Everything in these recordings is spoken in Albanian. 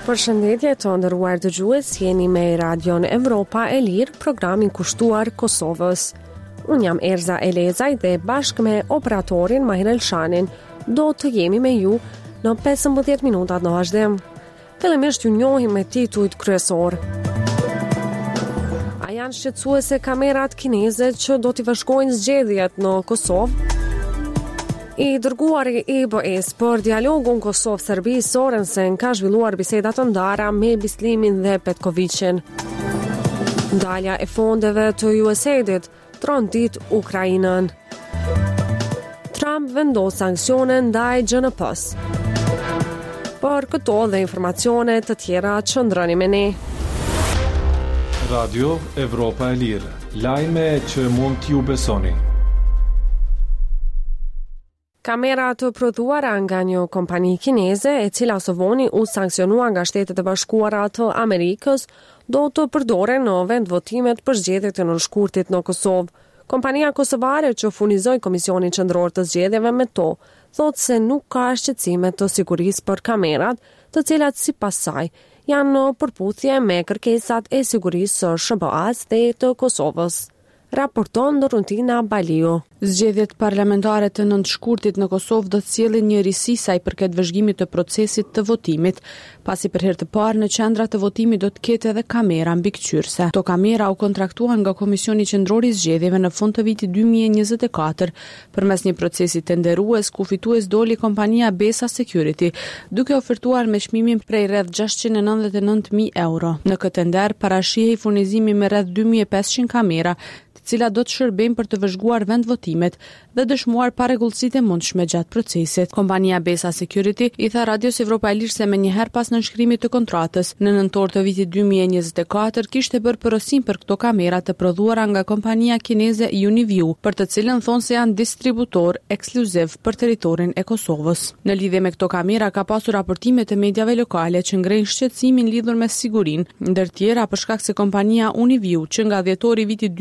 Përshëndetje të nderuar dëgjues, jeni me Radion Evropa e Lirë, programin kushtuar Kosovës. Unë jam Erza Elezaj dhe bashkë me operatorin Mahir Elshanin do të jemi me ju në 15 minutat në vazhdim. Fillimisht ju njohim me titujt kryesor. A janë shqetësuese kamerat kineze që do t'i vëshkojnë zgjedhjet në Kosovë? I dërguari i BE-s për dialogun Kosovë-Serbi Sorensen ka zhvilluar biseda të ndara me Bislimin dhe Petkovicin. Ndalja e fondeve të USAID-it trondit Ukrainën. Trump vendos sanksione ndaj GNP-s. Për këto dhe informacione të tjera qëndroni me ne. Radio Evropa e Lirë, lajme që mund t'ju besoni. Kamera të prodhuara nga një kompani kineze, e cila së voni u sankcionua nga Shtetet e Bashkuara të Amerikës, do të përdoren në vendvotimet për zgjedhjet e nënshkurtit në Kosovë. Kompania kosovare që furnizoi Komisionin Qendror të Zgjedhjeve me to, thotë se nuk ka shqetësime të sigurisë për kamerat, të cilat sipas saj janë në përputhje me kërkesat e sigurisë së SBA-s dhe të Kosovës. Raporton Dorutina Baliu. Zgjedhjet parlamentare të nëntshkurtit në Kosovë do të sjellin një risi sa i përket vëzhgimit të procesit të votimit, pasi për herë të parë në qendrat të votimit do të ketë edhe kamera mbikëqyrëse. Këto kamera u kontraktuan nga Komisioni Qendror i Zgjedhjeve në fund të vitit 2024 përmes një procesi tenderues ku fitues doli kompania Besa Security, duke ofertuar me çmimin prej rreth 699.000 euro. Në këtë tender parashihej furnizimi me rreth 2500 kamera, të cilat do të shërbejnë për të vëzhguar vendvotimet dhe dëshmuar parregullësitë e mundshme gjatë procesit. Kompania Besa Security i tha Radios Evropa e Lirë se menjëherë pas nënshkrimit të kontratës, në nëntor të vitit 2024 kishte bërë porosim për këto kamera të prodhuara nga kompania kineze Uniview, për të cilën thonë se janë distributor ekskluziv për territorin e Kosovës. Në lidhje me këto kamera ka pasur raportime të mediave lokale që ngrejnë shqetësimin lidhur me sigurinë, ndër tjera për shkak se kompania Uniview, që nga dhjetori i vitit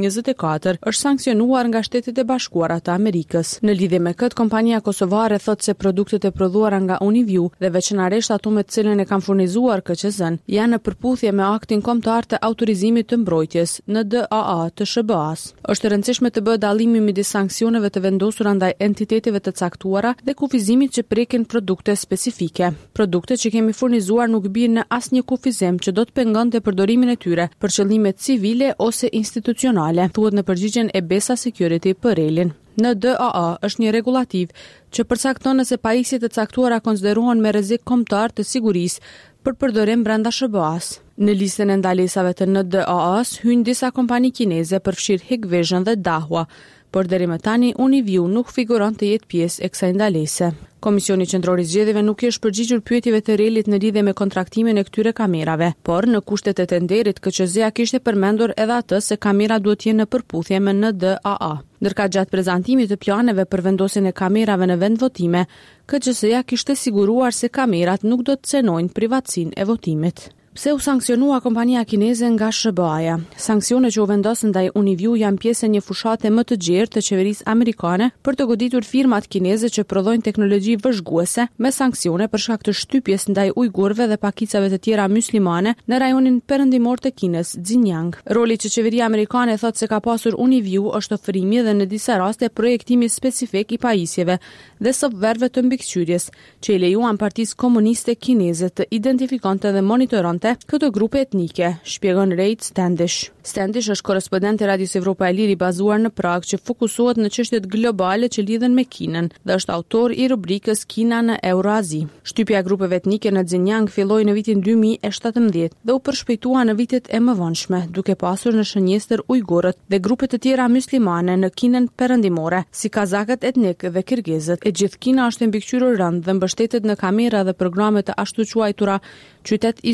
2024 është sankcionuar nga Shtetet e Bashkuara të Amerikës. Në lidhje me këtë, kompania kosovare thotë se produktet e prodhuara nga Uniview dhe veçanërisht ato me të cilën e kanë furnizuar KQZ-n janë në përputhje me aktin kombëtar të autorizimit të mbrojtjes NDAA të SBA-s. Është e rëndësishme të bëhet dallimi midis sanksioneve të vendosura ndaj entiteteve të caktuara dhe kufizimit që prekin produkte specifike. Produktet që kemi furnizuar nuk bien në asnjë kufizim që do të pengonte përdorimin e tyre për qëllime civile ose institucionale, thuhet në përgjigjen e Besa Security për relin. NDAA është një regulativ që përcakton nëse pajisjet e caktuara konsiderohen me rrezik kombëtar të sigurisë për përdorim brenda SBA-s. Në listën e ndalesave të NDAA-s hyjnë disa kompani kineze, përfshirë Hikvision dhe Dahua, por deri më tani Uniview nuk figuron të jetë pjesë e kësaj ndalese. Komisioni Qendror i Zgjedhjeve nuk i është përgjigjur pyetjeve të relit në lidhje me kontraktimin e këtyre kamerave, por në kushtet e tenderit KQZ-ja kishte përmendur edhe atë se kamera duhet të jenë në përputhje me NDAA. Ndërka gjatë prezantimit të planeve për vendosjen e kamerave në vendvotime, KQZ-ja kishte siguruar se kamerat nuk do të cenojnë privatësinë e votimit. Pse u sankcionua kompania kineze nga SBA-ja? Sanksionet që u vendosën ndaj Uniview janë pjesë e një fushate më të gjerë të qeverisë amerikane për të goditur firmat kineze që prodhojnë teknologji vëzhguese me sanksione për shkak të shtypjes ndaj ujgurëve dhe pakicave të tjera myslimane në rajonin perëndimor të Kinës, Xinjiang. Roli që qeveria amerikane thotë se ka pasur Uniview është ofrimi dhe në disa raste projektimi specifik i pajisjeve dhe softverëve të mbikëqyrjes, që i lejuan Partisë Komuniste Kineze të identifikonte dhe monitoronte këto grupe etnike, shpjegon Rejt Standish. Standish është korrespondent e Radios Evropa e Lirë i bazuar në Prag që fokusohet në çështjet globale që lidhen me Kinën dhe është autor i rubrikës Kina në Euroazi. Shtypja e grupeve etnike në Xinjiang filloi në vitin 2017 dhe u përshpejtua në vitet e mëvonshme, duke pasur në shënjestër ujgurët dhe grupe të tjera myslimane në Kinën perëndimore, si kazakët etnik dhe kirgizët. E gjithë Kina është mbikëqyrur rënd dhe mbështetet në kamera dhe programe të ashtu quajtura qytet i zgjuar,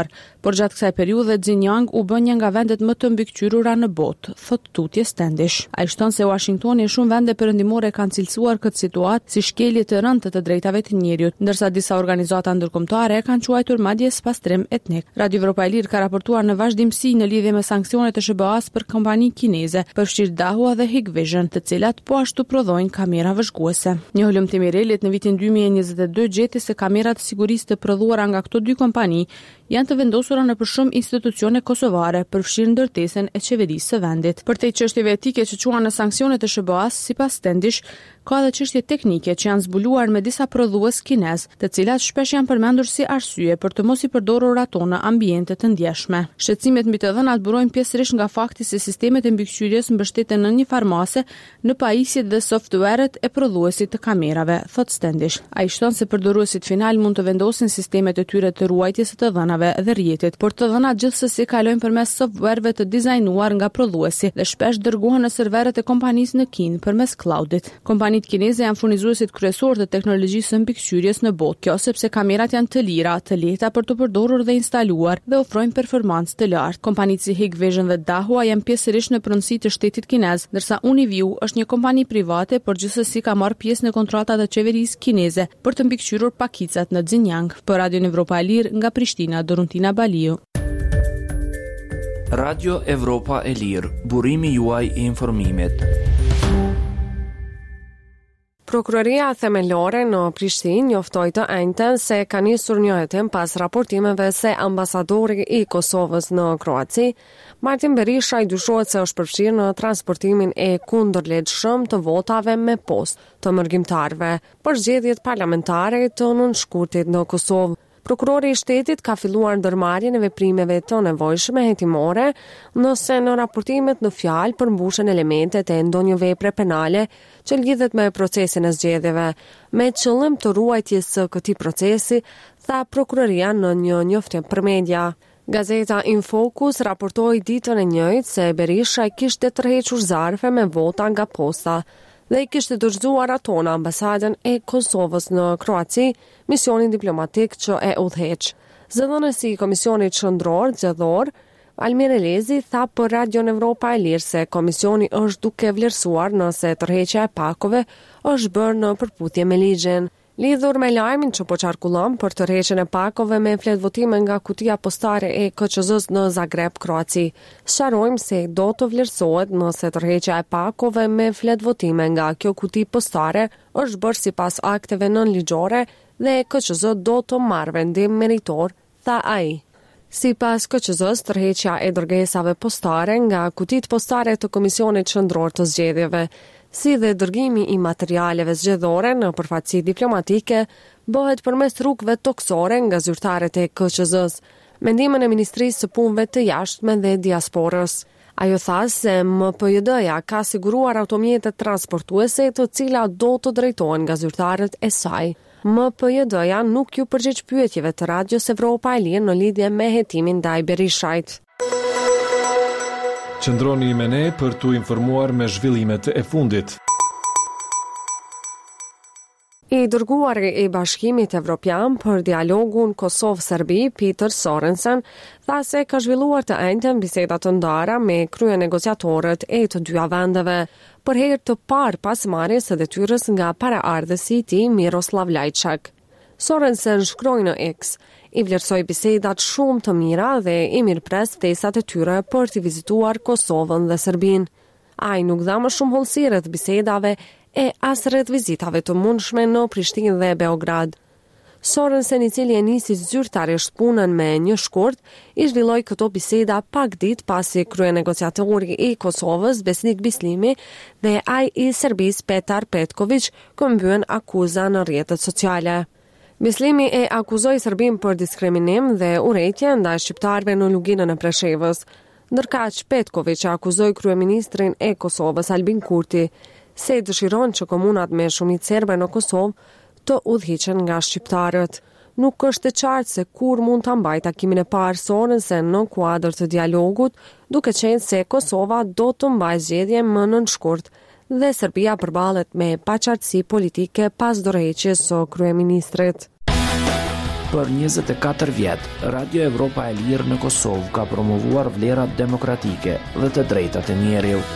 por gjatë kësaj periudhe Xinjiang u bë një nga vendet më të mbikëqyrura në botë, thot Tutje Standish. Ai shton se Washingtoni e shumë vende perëndimore kanë cilësuar këtë situatë si shkelje të rëndë të drejtave të njerëzit, ndërsa disa organizata ndërkombëtare kanë quajtur madje spastrim etnik. Radio Evropa e Lirë ka raportuar në vazhdimsi në lidhje me sanksionet e SBA-s për kompani kineze, përfshirë Dahua dhe Hikvision, të cilat po ashtu prodhojnë kamera vëzhguese. Një hulumtim i relit në vitin 2022 gjeti se kamerat sigurisë të prodhuara nga këto dy kompani janë të vendosura në për shumë institucione kosovare, përfshirë ndërtesën e qeverisë së vendit. Për te çështjeve etike që quhen në sanksionet e SBA-s, sipas Standish, ka edhe çështje teknike që janë zbuluar me disa prodhues kinez, të cilat shpesh janë përmendur si arsye për të mos i përdorur ato në ambiente të ndjeshme. Shqetësimet mbi të dhënat burojnë pjesërisht nga fakti se sistemet e mbikëqyrjes mbështeten në një farmase në pajisjet dhe software-et e prodhuesit të kamerave, thot Standish. Ai shton se përdoruesit final mund të vendosin sistemet e tyre të ruajtjes së të dhënave dhe rrjetit, por të dhënat gjithsesi kalojnë përmes software-ve të dizajnuar nga prodhuesi dhe shpesh dërgohen në serveret e kompanisë në Kinë përmes cloudit. Kompanitë kineze janë furnizuesit kryesor të teknologjisë së mbikëqyrjes në botë. Kjo sepse kamerat janë të lira, të lehta për të përdorur dhe instaluar dhe ofrojnë performancë të lartë. Kompanitë si Hikvision dhe Dahua janë pjesërisht në pronësi të shtetit kinez, ndërsa Uniview është një kompani private, por gjithsesi ka marrë pjesë në kontrata të qeverisë kineze për të mbikëqyrur pakicat në Xinjiang. Për Radio Evropa e Lirë nga Prishtina, Doruntina Baliu. Radio Evropa e Lirë, burimi juaj i informimit. Prokuroria themelore në Prishtinë njoftoi të njëjtën se ka nisur një hetim pas raportimeve se ambasadori i Kosovës në Kroaci, Martin Berisha, i dyshohet se është përfshirë në transportimin e kundërlehtëshëm të votave me postë të mërgjimtarëve për zgjedhjet parlamentare të nënshkurtit në Kosovë. Prokurori i shtetit ka filluar ndërmarrjen e veprimeve të nevojshme hetimore nëse në raportimet në fjalë përmbushen elementet e ndonjë vepre penale që lidhet me procesin e zgjedhjeve, me qëllim të ruajtjes së këtij procesi, tha prokuroria në një njoftim për media. Gazeta Infocus raportoi ditën e njëjtë se Berisha i kishte tërhequr zarfe me vota nga posta dhe i kishte dorëzuar ato në ambasadën e Kosovës në Kroaci, misionin diplomatik që e udhëheq. Zëdhënësi i Komisionit Qendror Zgjedhor, Almir Elezi, tha për Radio Evropa e Lirë se komisioni është duke vlerësuar nëse tërheqja e pakove është bërë në përputhje me ligjin. Lidhur me lajmin që po qarkullon për tërheqjen e pakove me flet votime nga kutia postare e KQZ-s në Zagreb, Kroaci, sqarojmë se do të vlerësohet nëse tërheqja e pakove me flet votime nga kjo kuti postare është bërë sipas akteve nënligjore dhe KQZ do të marrë vendim meritor, tha ai. Sipas KQZ-s, tërheqja e dërgesave postare nga kutit postare të Komisionit Qendror të Zgjedhjeve, si dhe dërgimi i materialeve zgjedhore në përfaqësi diplomatike, bëhet përmes rrugëve toksore nga zyrtarët e KQZ-s, mendimin e Ministrisë së Punëve të Jashtme dhe Diasporës. Ajo tha se MPJD-ja ka siguruar automjetet transportuese të cilat do të drejtohen nga zyrtarët e saj. MPJD-ja nuk ju përgjigj pyetjeve të Radios Evropa e Lirë në lidhje me hetimin ndaj Berishajt. Qëndroni me ne për t'u informuar me zhvillimet e fundit. I dërguari i Bashkimit Evropian për dialogun Kosovë-Serbi, Peter Sorensen, tha se ka zhvilluar të njëjtën biseda të ndara me kryenegociatorët e të dyja vendeve, për herë të parë pas marrjes së detyrës nga paraardhësi i tij Miroslav Lajçak. Sorensen shkroi në X, i vlerësoi bisedat shumë të mira dhe i mirëpres ftesat e tyre për të vizituar Kosovën dhe Serbinë. Ai nuk dha më shumë hollësi rreth bisedave e as rreth vizitave të mundshme në Prishtinë dhe Beograd. Sorensen, i cili e nisi zyrtarisht punën me një shkurt, i zhvilloi këto biseda pak ditë pasi kryenegociatori i Kosovës Besnik Bislimi dhe ai i Serbisë Petar Petković këmbyen akuza në rrjetet sociale. Bislimi e akuzoi Serbinë për diskriminim dhe urrëtie ndaj shqiptarëve në luginën e Preshevës, ndërkaq Petković akuzoi kryeministrin e Kosovës Albin Kurti se dëshiron që komunat me shumicë serbe në Kosovë të udhëhiqen nga shqiptarët. Nuk është e qartë se kur mund ta mbajë takimin e parë Sorensen në kuadër të dialogut, duke qenë se Kosova do të mbajë zgjedhje më nënshkurt dhe Serbia përballet me paqartësi politike pas dorëheqjes së kryeministrit. Për 24 vjet, Radio Evropa e Lirë në Kosovë ka promovuar vlerat demokratike dhe të drejtat e njerëzit.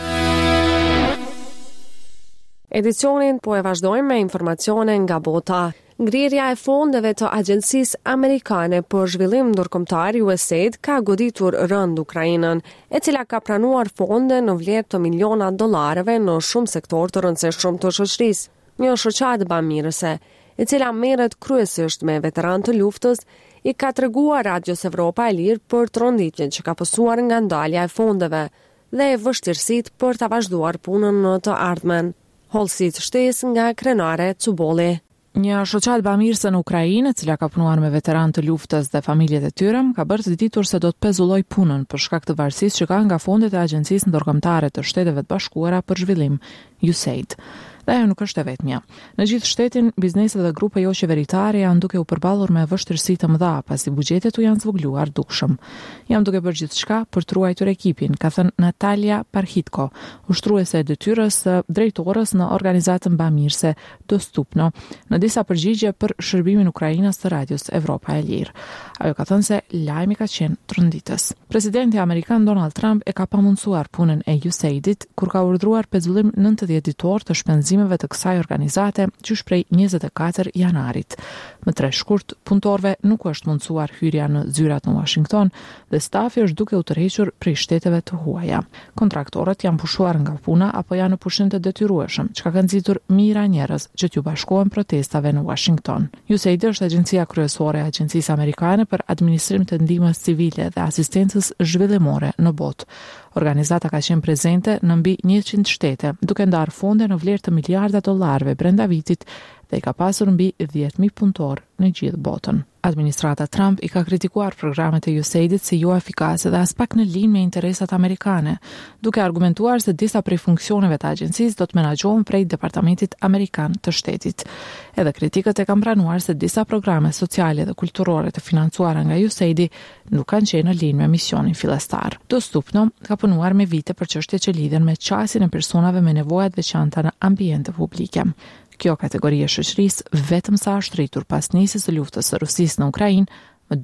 Edicionin po e vazhdojmë me informacione nga bota. Ngrirja e fondeve të Agjencisë Amerikane për Zhvillim Ndërkombëtar USAID ka goditur rënd Ukrainën, e cila ka pranuar fonde në vlerë të miliona dollarëve në shumë sektor të rëndësishëm të shoqërisë. Një shoqatë bamirëse, e cila merret kryesisht me veteranë të luftës, i ka treguar Radios Evropa e Lirë për tronditjen që ka pësuar nga ndalja e fondeve dhe e vështirësitë për ta vazhduar punën në të ardhmen. Holsit shtesë nga Krenare Cuboli. Një shoqatë bamirëse në Ukrainë, e cila ka punuar me veteranë të luftës dhe familjet e tyre, ka bërë të ditur se do të pezulloj punën për shkak të varësisë që ka nga fondet e Agjencisë Ndërkombëtare të Shteteve të Bashkuara për Zhvillim, USAID. Dhe ajo nuk është e vetmja. Në gjithë shtetin, bizneset dhe grupe jo qeveritare janë duke u përballur me vështirësi të mëdha pasi buxhetet u janë zvogluar dukshëm. Jam duke bërë gjithçka për të ruajtur ekipin, ka thënë Natalia Parhitko, ushtruese e detyrës së drejtorës në organizatën bamirëse Dostupno, në disa përgjigje për shërbimin ukrainas të Radios Evropa e Lirë. Ajo ka thënë se lajmi ka qenë tronditës. Presidenti amerikan Donald Trump e ka pamundsuar punën e USAID-it kur ka urdhëruar pezullim 90 ditor të shpenzimeve të kësaj organizate që shprej 24 janarit. Më 3 shkurt, punëtorëve nuk është mundsuar hyrja në zyrat në Washington dhe stafi është duke u tërhequr prej shteteve të huaja. Kontraktorët janë pushuar nga puna apo janë në pushim të detyrueshëm, çka ka nxitur mijëra njerëz që t'ju bashkohen protestave në Washington. USAID është agjencia kryesore e Agjencisë Amerikane për administrim të ndihmës civile dhe asistencës zhvillimore në botë. Organizata ka qenë prezente në mbi 100 shtete, duke ndarë fonde në vlerë të miliarda dollarëve brenda vitit dhe i ka pasur mbi 10.000 punëtorë në gjithë botën. Administrata Trump i ka kritikuar programet e USAID-it si jo efikase dhe as pak në linjë me interesat amerikane, duke argumentuar se disa prej funksioneve të agjencisë do të menaxhohen prej Departamentit Amerikan të Shtetit. Edhe kritikët e kanë pranuar se disa programe sociale dhe kulturore të financuara nga USAID nuk kanë qenë në linjë me misionin fillestar. Dostupno ka punuar me vite për çështje që lidhen me qasjen e personave me nevoja të veçanta në ambiente publike. Kjo kategori e shoqërisë vetëm sa është rritur pas nisjes së luftës së Rusisë në Ukrainë më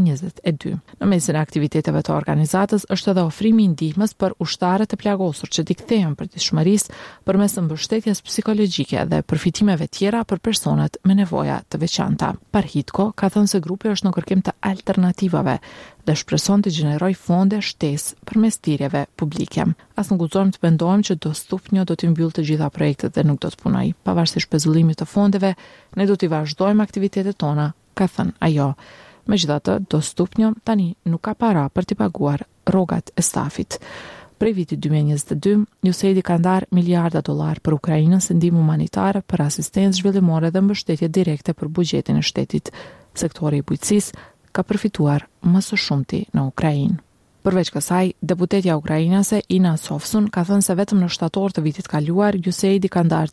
2022. Në mesin e aktiviteteve të organizatës është edhe ofrimi i ndihmës për ushtarët e plagosur që dikthehen përditshmërisë përmes mbështetjes psikologjike dhe përfitimeve tjera për personat me nevoja të veçanta. Parhitko ka thënë se grupi është në kërkim të alternativave dhe shpreson të gjeneroj fonde shtesë përmes thirrjeve publike. As nuk guxojmë të mendojmë që Dostupno do të mbyllë të gjitha projektet dhe nuk do të punojë. Pavarësisht pezullimit të fondeve, ne do të vazhdojmë aktivitetet tona, ka thënë ajo. Megjithatë, Dostupno tani nuk ka para për t'i paguar rrogat e stafit. Prej vitit 2022, USAID ka ndarë miliarda dollar për Ukrainën si ndihmë humanitare, për asistencë zhvillimore dhe mbështetje direkte për buxhetin e shtetit. Sektori i bujqësisë ka përfituar më së shumti në Ukrainë. Përveç kësaj, deputetja ukrainase Ina Sofsun ka thënë se vetëm në shtator të vitit kaluar, USAID ka ndarë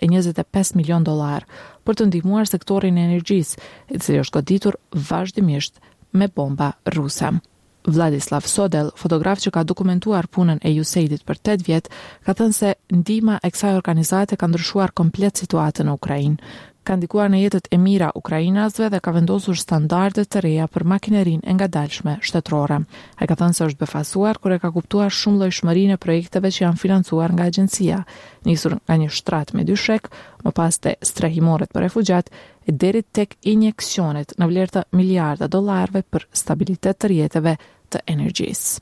325 milion dollar për të ndihmuar sektorin e energjisë, i cili është goditur vazhdimisht me bomba ruse. Vladislav Sodel, fotograf që ka dokumentuar punën e USAID-it për 8 vjet, ka thënë se ndihma e kësaj organizate ka ndryshuar komplet situatën në Ukrainë. Ka ndikuar në jetët e mira ukrainasve dhe ka vendosur standarde të reja për makinerinë e ngadalshme shtetërore. Ai ka thënë se është befasuar kur e ka kuptuar shumëllojshmërinë e projekteve që janë financuar nga agjencia, nisur nga një shtrat me dyshek, më pas te strehimoret për refugjat, e deri tek injeksionet në vlerë të miliarda dollarëve për stabilitet të rrjeteve të energjisë.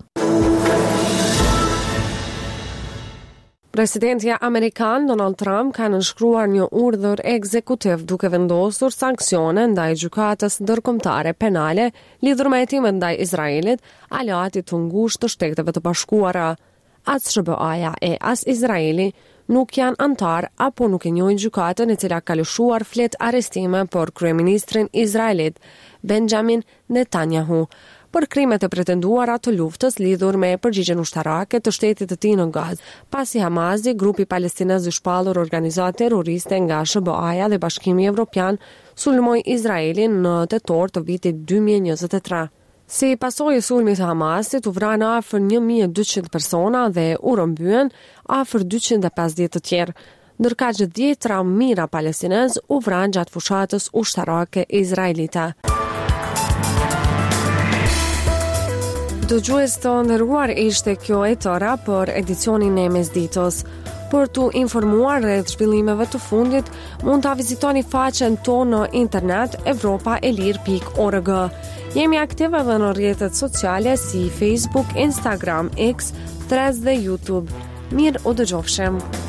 Presidenti amerikan Donald Trump ka nënshkruar një urdhër ekzekutiv duke vendosur sanksione ndaj gjykatës ndërkombëtare penale lidhur me hetimet ndaj Izraelit, aleatit të ngushtë të Shteteve të Bashkuara. As SBA-ja e as Izraeli nuk janë antar apo nuk e njohin gjykatën e cila ka lëshuar flet arrestime për kryeministrin izraelit Benjamin Netanyahu për krimet e pretenduara të luftës lidhur me përgjigjen ushtarake të shtetit të tij në Gazë, pasi Hamasi, grupi palestinez i shpallur organizatë terroriste nga SBA-ja dhe Bashkimi Evropian, sulmoi Izraelin në tetor të vitit 2023. Si pasojë e sulmit të Hamasit, u vranë afër 1200 persona dhe u rrëmbyen afër 250 të tjerë, ndërka që 10 mira palestinez u vranë gjatë fushatës ushtarake izraelite. Dëgjues të nderuar, ishte kjo e tëra për edicionin e mesditës. Për t'u informuar rreth zhvillimeve të fundit, mund ta vizitoni faqen tonë në internet evropaelir.org. Jemi aktiv edhe në rrjetet sociale si Facebook, Instagram, X, Threads dhe YouTube. Mirë u dëgjofshim.